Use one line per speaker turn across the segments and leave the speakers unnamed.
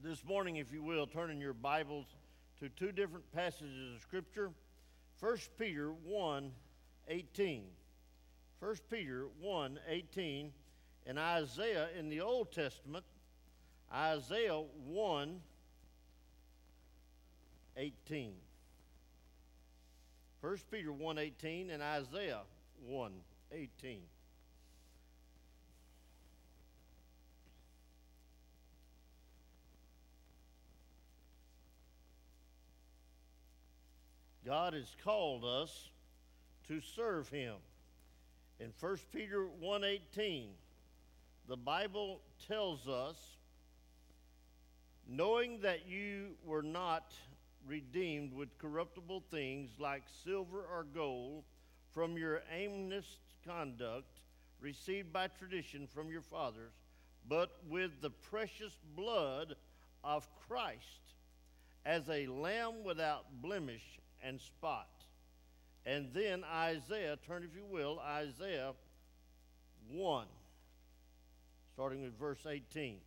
This morning, if you will, turn in your Bibles to two different passages of Scripture. 1 Peter 1:18. 1 Peter 1:18 and Isaiah in the Old Testament, Isaiah 1:18. 1 Peter 1:18 and Isaiah 1:18. God has called us to serve Him. In 1 Peter 1:18, the Bible tells us, knowing that you were not redeemed with corruptible things like silver or gold from your aimless conduct received by tradition from your fathers, but with the precious blood of Christ as a lamb without blemish and spot. And then Isaiah, turn if you will, Isaiah 1, starting with verse 18.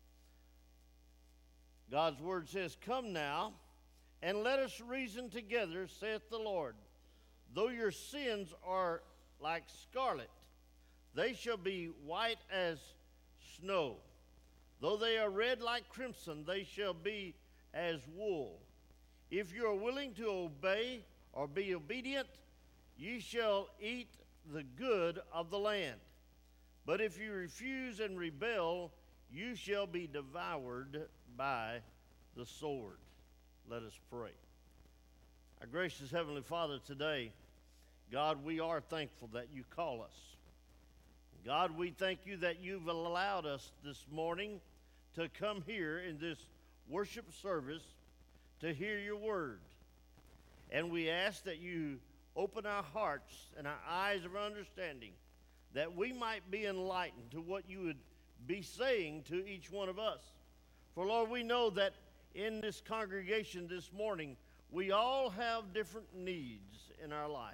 God's word says, "Come now, and let us reason together, saith the Lord. Though your sins are like scarlet, they shall be white as snow. Though they are red like crimson, they shall be as wool. If you are willing to obey or be obedient, ye shall eat the good of the land. But if you refuse and rebel, you shall be devoured by the sword." Let us pray. Our gracious Heavenly Father, today, God, we are thankful that you call us. God, we thank you that you've allowed us this morning to come here in this worship service to hear your word. And we ask that you open our hearts and our eyes of understanding, that we might be enlightened to what you would be saying to each one of us. For Lord, we know that in this congregation this morning, we all have different needs in our life.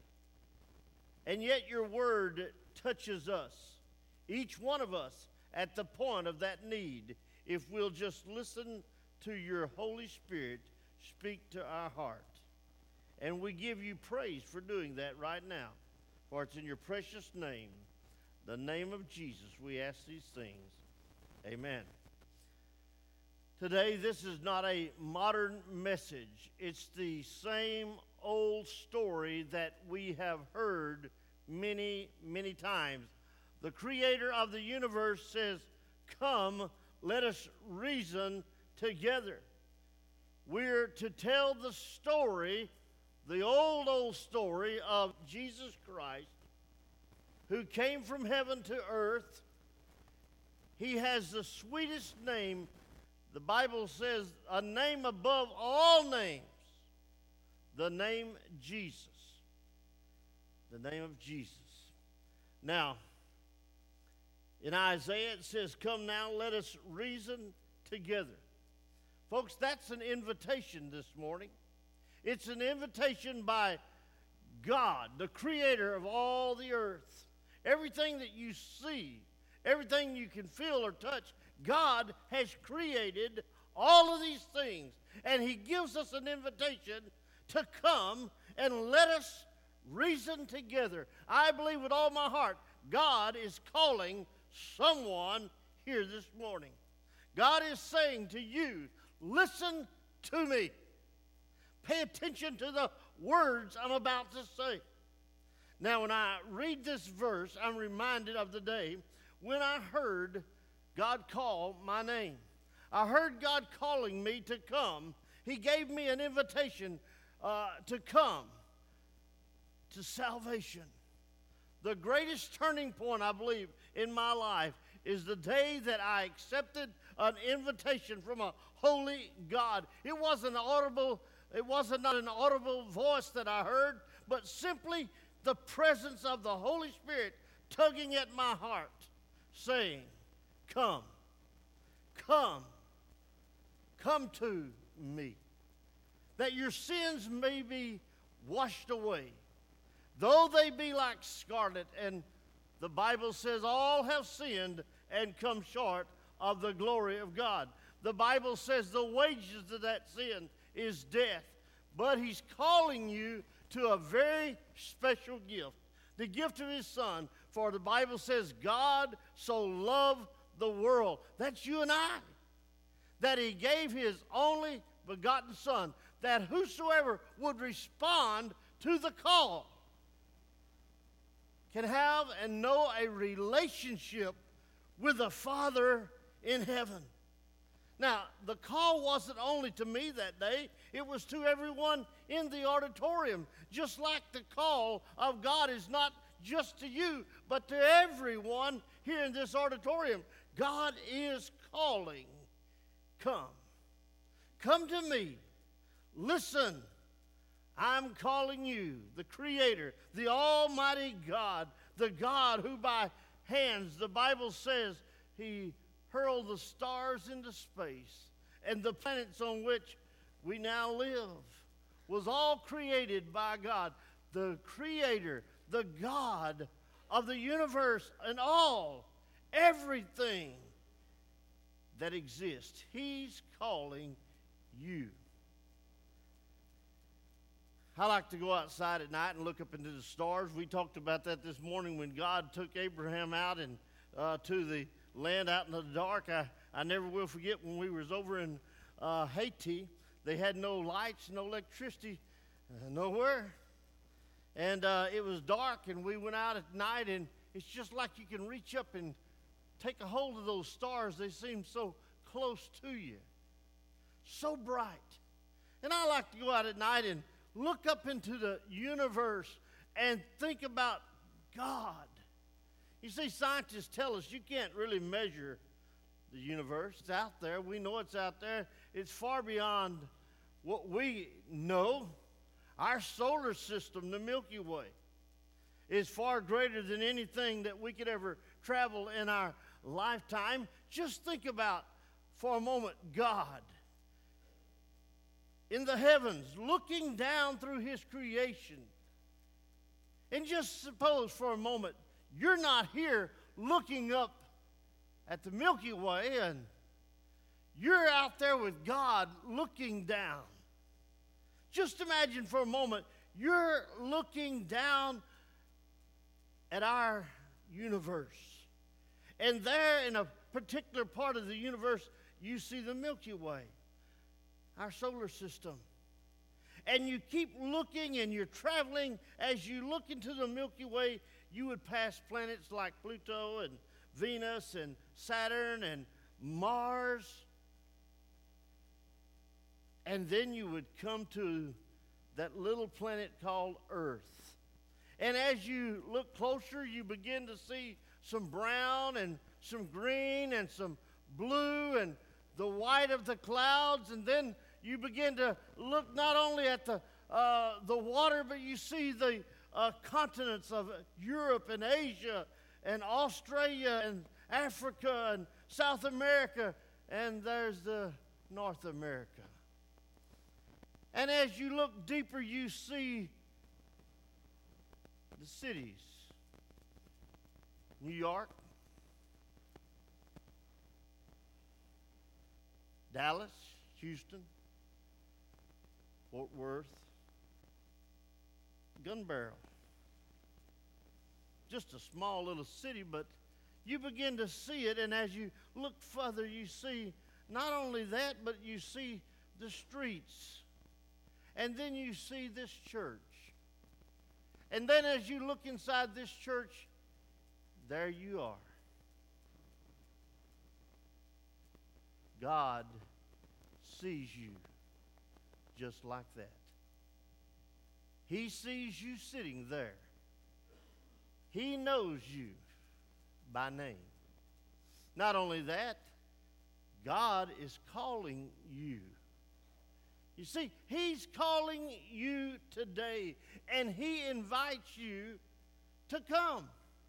And yet your word touches us, each one of us, at the point of that need, if we'll just listen to your Holy Spirit speak to our heart. And we give you praise for doing that right now. For it's in your precious name, the name of Jesus, we ask these things. Amen. Today, this is not a modern message. It's the same old story that we have heard many, many times. The Creator of the universe says, "Come, let us reason together." We're to tell the story, the old story of Jesus Christ, who came from heaven to earth. He has the sweetest name. The Bible says a name above all names, the name Jesus. The name of Jesus. Now, in Isaiah it says, "Come now, let us reason together." Folks, that's an invitation this morning. It's an invitation by God, the Creator of all the earth. Everything that you see, everything you can feel or touch, God has created all of these things. And He gives us an invitation to come and let us reason together. I believe with all my heart, God is calling someone here this morning. God is saying to you, listen to me. Pay attention to the words I'm about to say. Now, when I read this verse, I'm reminded of the day when I heard God call my name. I heard God calling me to come. He gave me an invitation to come to salvation. The greatest turning point, I believe, in my life is the day that I accepted an invitation from a holy God. It wasn't not an audible voice that I heard, but simply the presence of the Holy Spirit tugging at my heart, saying, "Come, come, come to me, that your sins may be washed away, though they be like scarlet." And the Bible says all have sinned and come short of the glory of God. the Bible says the wages of that sin is death. But He's calling you to a very special gift, the gift of His Son. For the Bible says God so loved the world, that's you and I, that He gave His only begotten Son, that whosoever would respond to the call can have and know a relationship with the Father in heaven. Now, the call wasn't only to me that day, it was to everyone in the auditorium. Just like the call of God is not just to you, but to everyone here in this auditorium. God is calling. Come. Come to me. Listen. I'm calling you, the Creator, the Almighty God, the God who by hands, the Bible says, He hurled the stars into space, and the planets on which we now live was all created by God, the Creator, the God of the universe and everything that exists. He's calling you. I like to go outside at night and look up into the stars. We talked about that this morning when God took Abraham out and to the land out in the dark. I never will forget when we was over in Haiti. They had no lights, no electricity, nowhere. And it was dark, and we went out at night, and it's just like you can reach up and take a hold of those stars. They seem so close to you, so bright. And I like to go out at night and look up into the universe and think about God. You see, scientists tell us you can't really measure the universe. It's out there. We know it's out there. It's far beyond what we know. Our solar system, the Milky Way, is far greater than anything that we could ever travel in our lifetime. Just think about, for a moment, God in the heavens, looking down through His creation. And just suppose for a moment, you're not here looking up at the Milky Way, and you're out there with God looking down. Just imagine for a moment, you're looking down at our universe. And there in a particular part of the universe, you see the Milky Way, our solar system. And you keep looking and you're traveling. As you look into the Milky Way, you would pass planets like Pluto and Venus and Saturn and Mars. And then you would come to that little planet called Earth. And as you look closer, you begin to see some brown and some green and some blue and the white of the clouds. And then you begin to look not only at the water, but you see the continents of Europe and Asia and Australia and Africa and South America, and there's the North America. And as you look deeper, you see the cities. New York, Dallas, Houston, Fort Worth, Gun Barrel. Just a small little city, but you begin to see it, and as you look further, you see not only that, but you see the streets. And then you see this church. And then as you look inside this church, there you are. God sees you just like that. He sees you sitting there. He knows you by name. Not only that, God is calling you. You see, He's calling you today, and He invites you to come.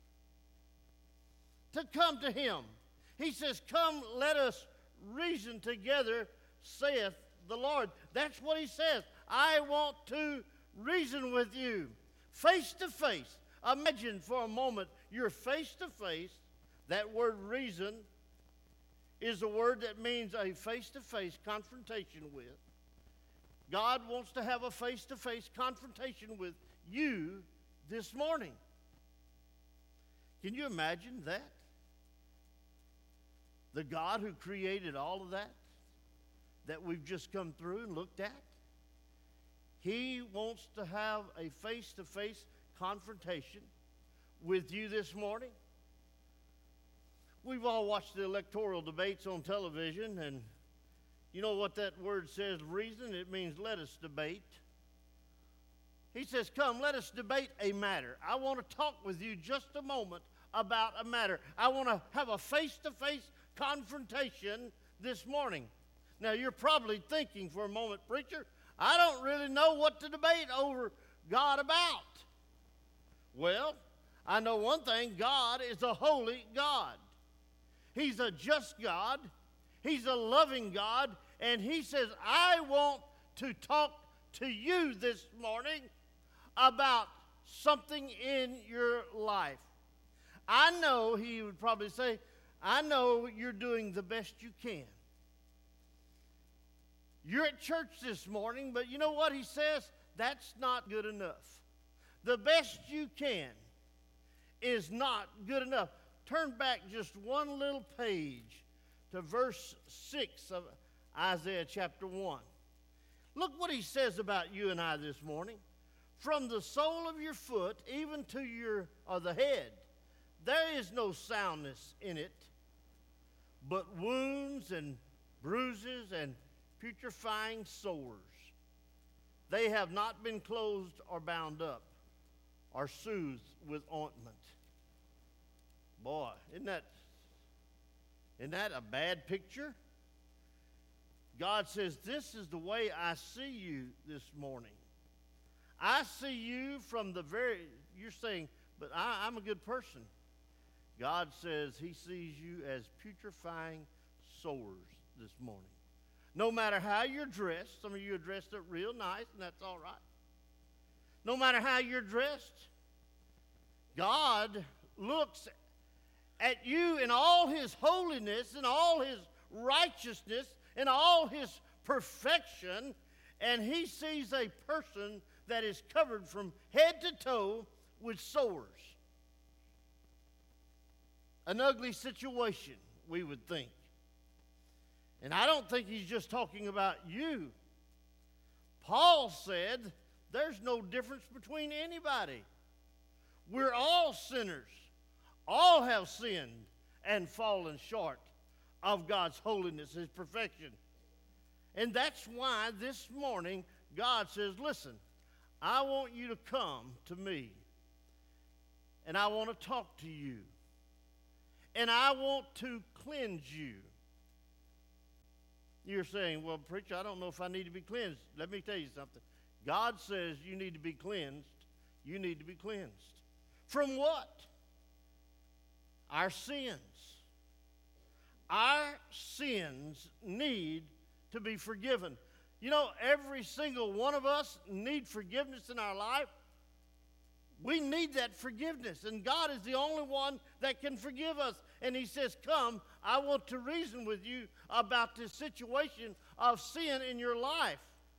To come to Him. He says, "Come, let us reason together, saith the Lord." That's what He says. I want to reason with you, face to face. Imagine for a moment you're face to face. That word reason is a word that means a face-to-face confrontation with. God wants to have a face-to-face confrontation with you this morning. Can you imagine that? The God who created all of that we've just come through and looked at, He wants to have a face-to-face confrontation with you this morning. We've all watched the electoral debates on television, and you know what that word says, reason? It means let us debate. He says, come, let us debate a matter. I want to talk with you just a moment about a matter. I want to have a face-to-face confrontation this morning. Now, you're probably thinking for a moment, preacher, I don't really know what to debate over God about. Well, I know one thing, God is a holy God. He's a just God. He's a loving God. And He says, I want to talk to you this morning about something in your life. I know, He would probably say, I know you're doing the best you can. You're at church this morning, but you know what He says? That's not good enough. The best you can is not good enough. Turn back just one little page to verse 6 of Isaiah chapter 1. Look what He says about you and I this morning. From the sole of your foot even to the head, there is no soundness in it, but wounds and bruises and putrefying sores. They have not been closed or bound up or soothed with ointment. Boy, isn't that a bad picture? God says, this is the way I see you this morning. I see you from you're saying, but I'm a good person. God says He sees you as putrefying sores this morning. No matter how you're dressed, some of you are dressed up real nice, and that's all right. No matter how you're dressed, God looks at you in all His holiness and all His righteousness and all His perfection, and He sees a person that is covered from head to toe with sores. An ugly situation, we would think. And I don't think He's just talking about you. Paul said there's no difference between anybody. We're all sinners. All have sinned and fallen short of God's holiness, His perfection. And that's why this morning God says, listen, I want you to come to me, and I want to talk to you, and I want to cleanse you. You're saying, well, preacher, I don't know if I need to be cleansed. Let me tell you something. God says you need to be cleansed. You need to be cleansed. From what? Our sins. Our sins need to be forgiven. You know, every single one of us need forgiveness in our life. We need that forgiveness, and God is the only one that can forgive us. And He says, come, I want to reason with you about this situation of sin in your life.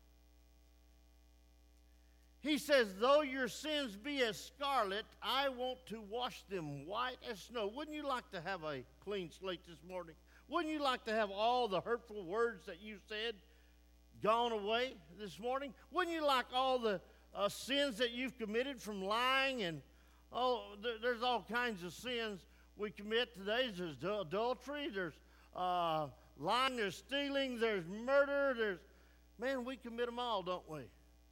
He says, though your sins be as scarlet, I want to wash them white as snow. Wouldn't you like to have a clean slate this morning? Wouldn't you like to have all the hurtful words that you said gone away this morning? Wouldn't you like all the sins that you've committed from lying and there's all kinds of sins we commit today. There's adultery, there's lying, there's stealing, there's murder, man, we commit them all, don't we?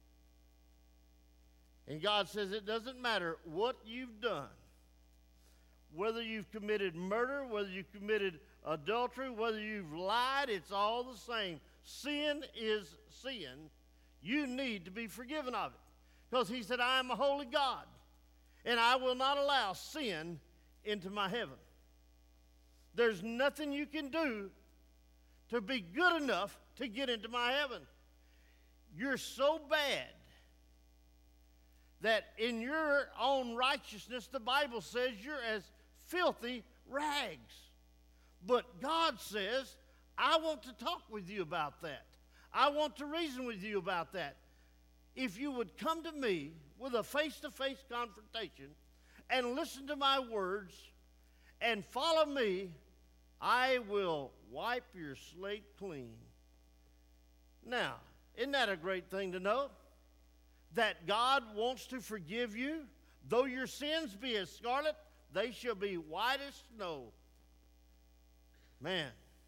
And God says it doesn't matter what you've done, whether you've committed murder, whether you've committed adultery, whether you've lied, it's all the same. Sin is sin. You need to be forgiven of it. Because He said, I am a holy God, and I will not allow sin into my heaven. There's nothing you can do to be good enough to get into my heaven. You're so bad that in your own righteousness, the Bible says you're as filthy rags. But God says, I want to talk with you about that. I want to reason with you about that. If you would come to me with a face-to-face confrontation and listen to my words and follow me, I will wipe your slate clean. Now, isn't that a great thing to know? That God wants to forgive you. Though your sins be as scarlet, they shall be white as snow. Man,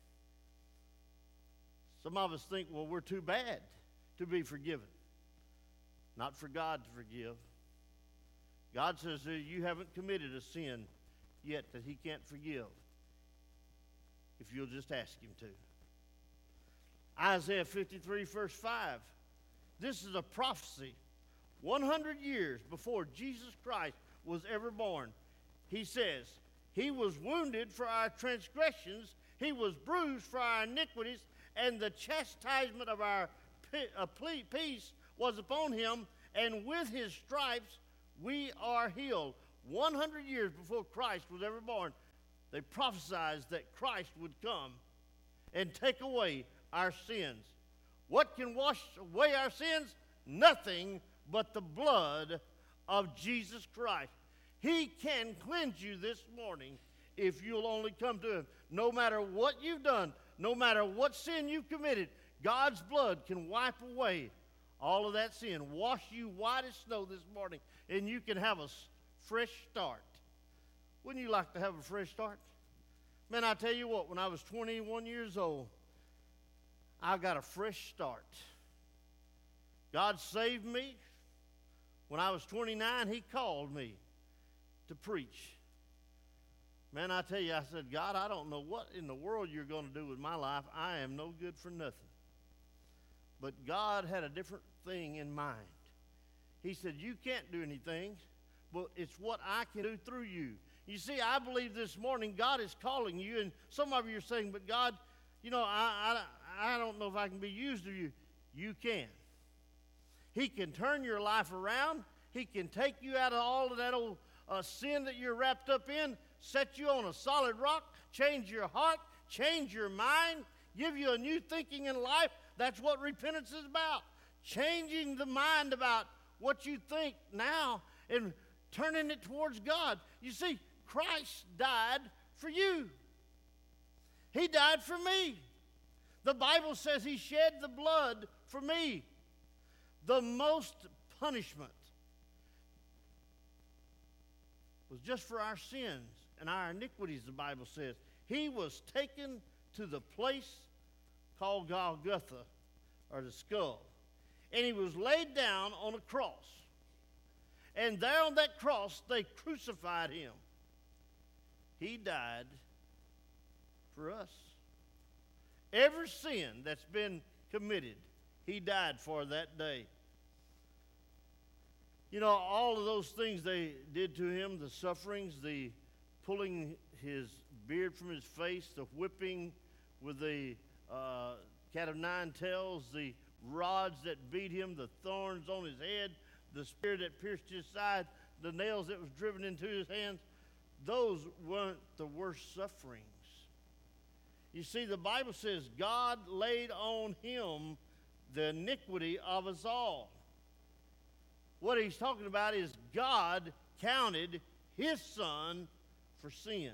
some of us think, well, we're too bad to be forgiven. Not for God to forgive. God says that you haven't committed a sin yet that he can't forgive if you'll just ask him to. Isaiah 53, verse 5. This is a prophecy 100 years before Jesus Christ was ever born. He says, he was wounded for our transgressions, he was bruised for our iniquities, and the chastisement of our peace was upon him, and with his stripes we are healed. 100 years before Christ was ever born, they prophesied that Christ would come and take away our sins. What can wash away our sins? Nothing but the blood of Jesus Christ. He can cleanse you this morning if you'll only come to him. No matter what you've done, no matter what sin you've committed, God's blood can wipe away all of that sin, wash you white as snow this morning, and you can have a fresh start. Wouldn't you like to have a fresh start? Man, I tell you what, when I was 21 years old, I got a fresh start. God saved me. When I was 29, he called me to preach. Man, I tell you, I said, God, I don't know what in the world you're going to do with my life. I am no good for nothing. But God had a different thing in mind. He said, you can't do anything, but it's what I can do through you. You see, I believe this morning God is calling you, and some of you are saying, but God, you know, I don't know if I can be used of you. You can. He can turn your life around. He can take you out of all of that old sin that you're wrapped up in, set you on a solid rock, change your heart, change your mind, give you a new thinking in life. That's what repentance is about. Changing the mind about what you think now and turning it towards God. You see, Christ died for you. He died for me. The Bible says he shed the blood for me. The most punishment was just for our sins and our iniquities, the Bible says. He was taken to the place called Golgotha, or the skull. And he was laid down on a cross. And there on that cross, they crucified him. He died for us. Every sin that's been committed, he died for that day. You know, all of those things they did to him, the sufferings, the pulling his beard from his face, the whipping with the cat of nine tails, the rods that beat him, the thorns on his head, the spear that pierced his side, the nails that was driven into his hands, those weren't the worst sufferings. You see, the Bible says God laid on him the iniquity of us all. What he's talking about is God counted his son for sin.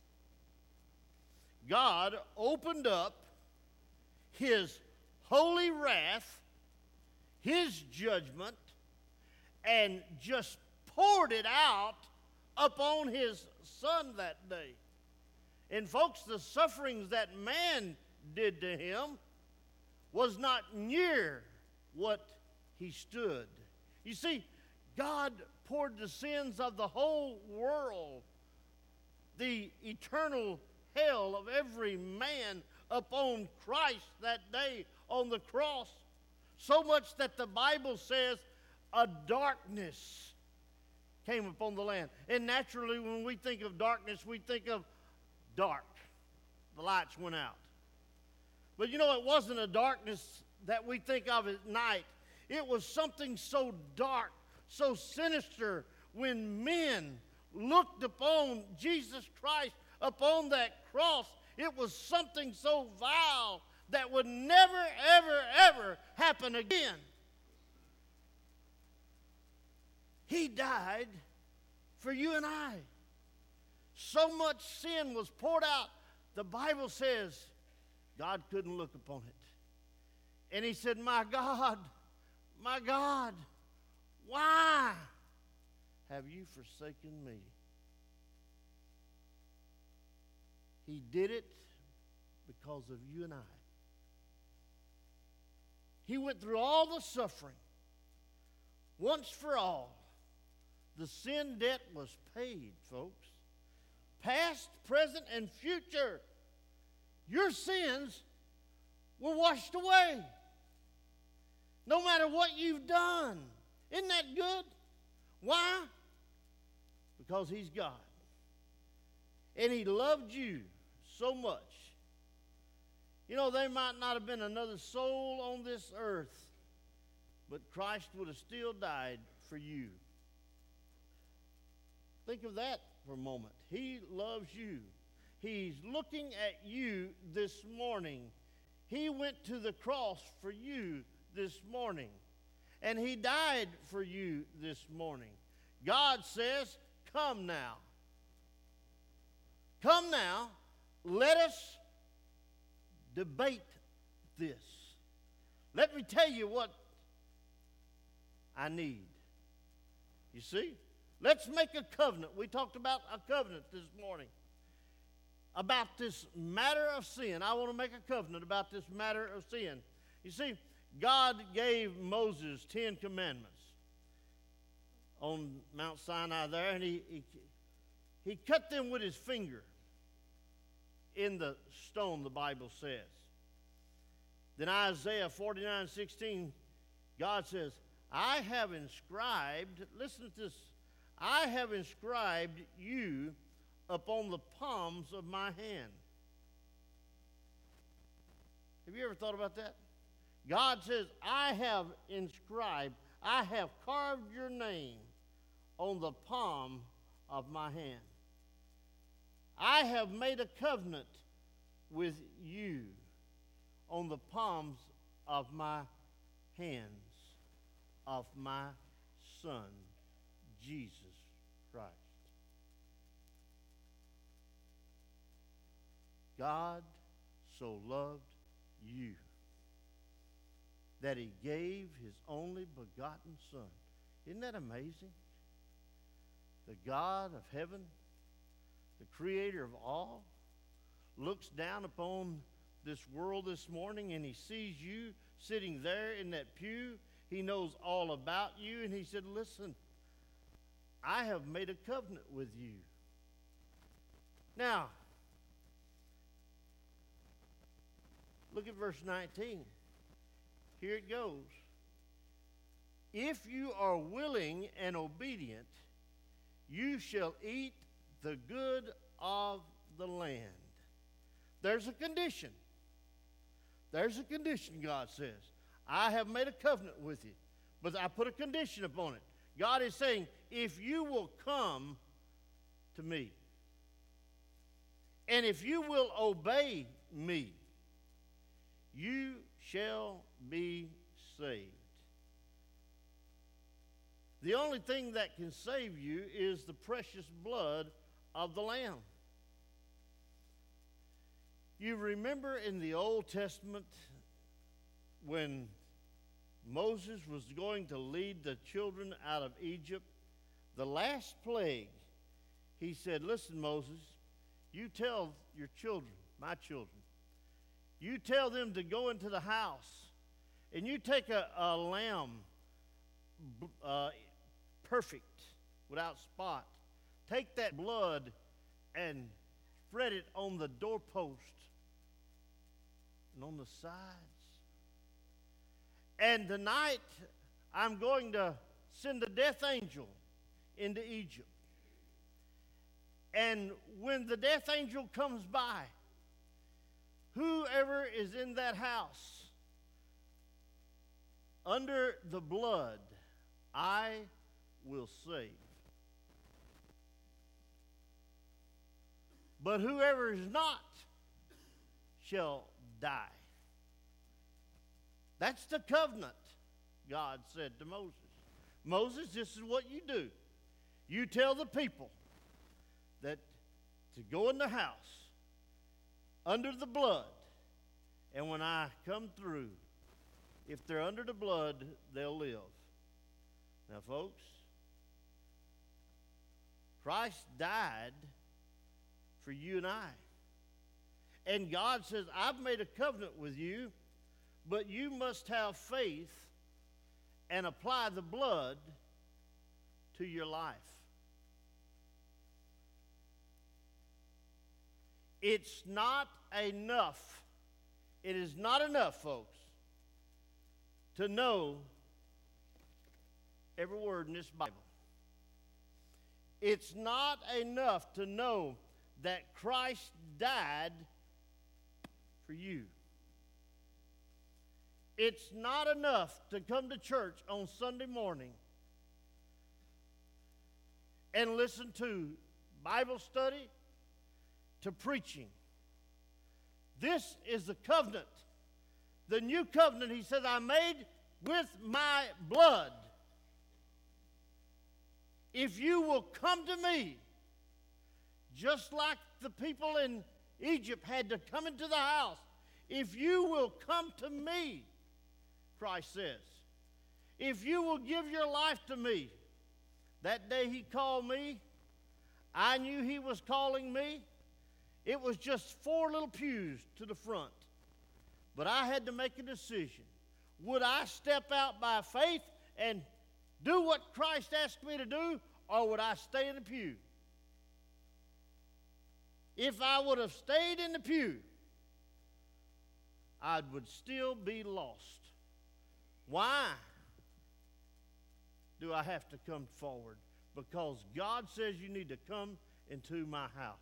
God opened up his holy wrath, his judgment, and just poured it out upon his son that day. And folks, the sufferings that man did to him was not near what he stood. You see, God poured the sins of the whole world, the eternal hell of every man, upon Christ that day on the cross. So much that the Bible says a darkness came upon the land. And naturally, when we think of darkness, we think of dark. The lights went out. But you know, it wasn't a darkness that we think of at night. It was something so dark, so sinister, when men looked upon Jesus Christ upon that cross, it was something so vile that would never, ever, ever happen again. He died for you and I. So much sin was poured out. The Bible says God couldn't look upon it. And he said, my God, why have you forsaken me? He did it because of you and I. He went through all the suffering. Once for all, the sin debt was paid, folks. Past, present, and future. Your sins were washed away. No matter what you've done. Isn't that good? Why? Because he's God. And he loved you so much. You know, there might not have been another soul on this earth, but Christ would have still died for you. Think of that for a moment. He loves you. He's looking at you this morning. He went to the cross for you this morning. And he died for you this morning. God says, come now. Come now. Let us debate this. Let me tell you what I need. You see? Let's make a covenant. We talked about a covenant this morning. About this matter of sin. I want to make a covenant about this matter of sin. You see, God gave Moses 10 commandments on Mount Sinai there, and he cut them with his finger in the stone, the Bible says. Then Isaiah 49:16, God says, I have inscribed, listen to this, I have inscribed you upon the palms of my hand. Have you ever thought about that? God says, I have inscribed, I have carved your name on the palm of my hand. I have made a covenant with you on the palms of my hands of my Son, Jesus Christ. God so loved you that he gave his only begotten Son. Isn't that amazing? The God of heaven, the creator of all, looks down upon this world this morning and he sees you sitting there in that pew. He knows all about you, and he said, listen, I have made a covenant with you. Now, look at verse 19. Here it goes. If you are willing and obedient, you shall eat the good of the land. There's a condition. There's a condition, God says. I have made a covenant with you, but I put a condition upon it. God is saying, if you will come to me, and if you will obey me, you shall be saved. The only thing that can save you is the precious blood of the Lamb. You remember in the Old Testament when Moses was going to lead the children out of Egypt, the last plague, he said, listen, Moses, you tell your children, my children, you tell them to go into the house, and you take a lamb, perfect, without spot. Take that blood and spread it on the doorpost and on the sides. And tonight, I'm going to send a death angel into Egypt. And when the death angel comes by, whoever is in that house, under the blood, I will save. But whoever is not shall die. That's the covenant, God said to Moses. Moses, this is what you do. You tell the people that to go in the house under the blood, and when I come through, if they're under the blood, they'll live. Now, folks, Christ died for you and I. And God says, I've made a covenant with you, but you must have faith and apply the blood to your life. It's not enough. It is not enough, folks, to know every word in this Bible. It's not enough to know that Christ died for you. It's not enough to come to church on Sunday morning and listen to Bible study, to preaching. This is the covenant. The new covenant, he says, I made with my blood. If you will come to me, just like the people in Egypt had to come into the house, if you will come to me, Christ says, if you will give your life to me. That day he called me, I knew he was calling me. It was just 4 little pews to the front. But I had to make a decision. Would I step out by faith and do what Christ asked me to do, or would I stay in the pew? If I would have stayed in the pew, I would still be lost. Why do I have to come forward? Because God says you need to come into my house.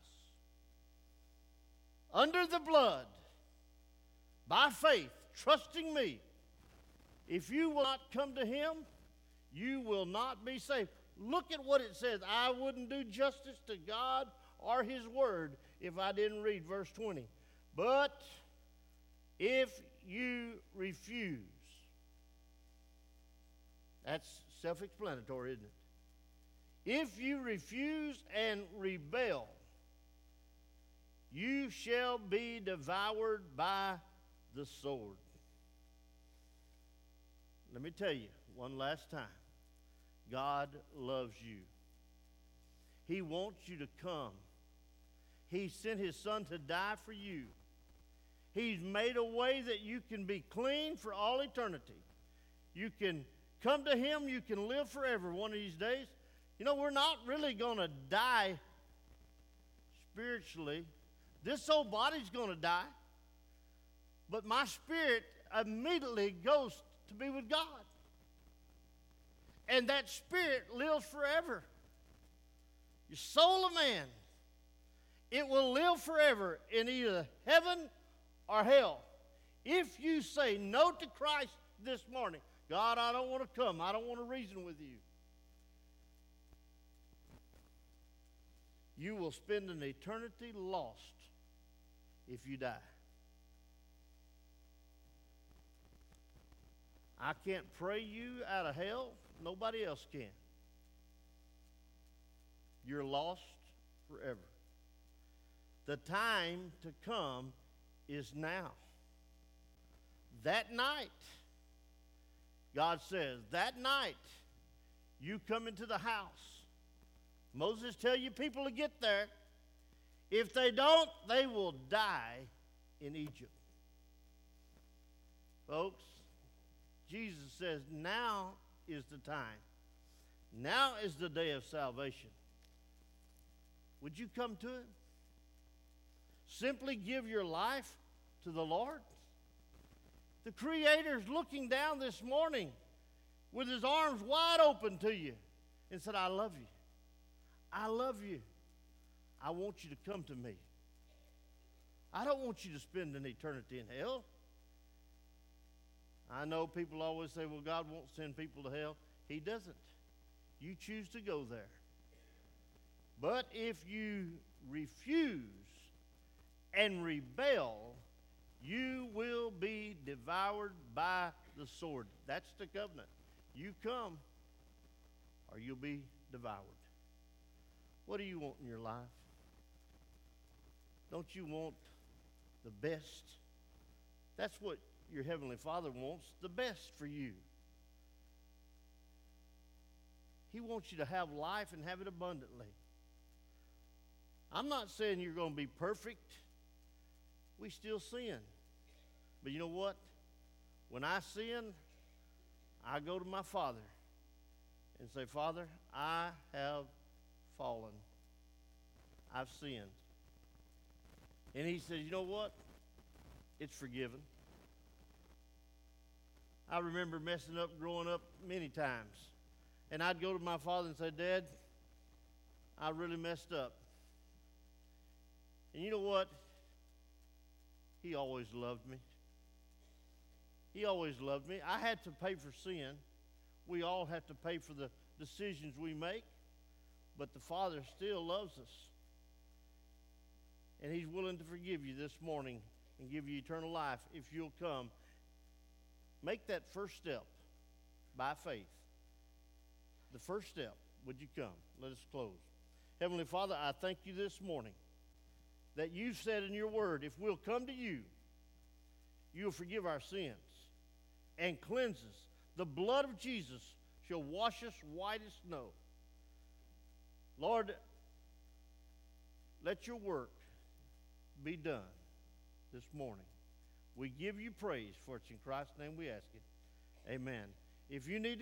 Under the blood, by faith, trusting me. If you will not come to him, you will not be saved. Look at what it says. I wouldn't do justice to God or his word if I didn't read verse 20. But if you refuse, that's self-explanatory, isn't it? If you refuse and rebel, you shall be devoured by the sword. Let me tell you one last time. God loves you. He wants you to come. He sent his son to die for you. He's made a way that you can be clean for all eternity. You can come to him. You can live forever one of these days. You know, we're not really going to die spiritually. This old body's going to die. But my spirit immediately goes to be with God. And that spirit lives forever. Your soul of man, it will live forever in either heaven or hell. If you say no to Christ this morning, God, I don't want to come. I don't want to reason with you. You will spend an eternity lost if you die. I can't pray you out of hell. Nobody else can. You're lost forever. The time to come is now. That night, God says, that night, you come into the house. Moses tell you people to get there. If they don't, they will die in Egypt. Folks, Jesus says, now is the time. Now is the day of salvation. Would you come to it? Simply give your life to the Lord. The Creator's looking down this morning with his arms wide open to you and said, I love you. I love you. I want you to come to me. I don't want you to spend an eternity in hell. I know people always say, well, God won't send people to hell. He doesn't. You choose to go there. But if you refuse and rebel, devoured by the sword. That's the covenant. You come or you'll be devoured. What do you want in your life? Don't you want the best? That's what your Heavenly Father wants, the best for you. He wants you to have life and have it abundantly. I'm not saying you're going to be perfect. We still sin. But you know what? When I sin, I go to my Father and say, Father, I have fallen. I've sinned. And he says, you know what? It's forgiven. I remember messing up growing up many times. And I'd go to my father and say, Dad, I really messed up. And you know what? He always loved me. He always loved me. I had to pay for sin. We all have to pay for the decisions we make. But the Father still loves us. And He's willing to forgive you this morning and give you eternal life if you'll come. Make that first step by faith. The first step. Would you come? Let us close. Heavenly Father, I thank you this morning that you've said in your word, if we'll come to you, you'll forgive our sins and cleanse us. The blood of Jesus shall wash us white as snow. Lord, let your work be done this morning. We give you praise, for it's in Christ's name we ask it. Amen. If you need to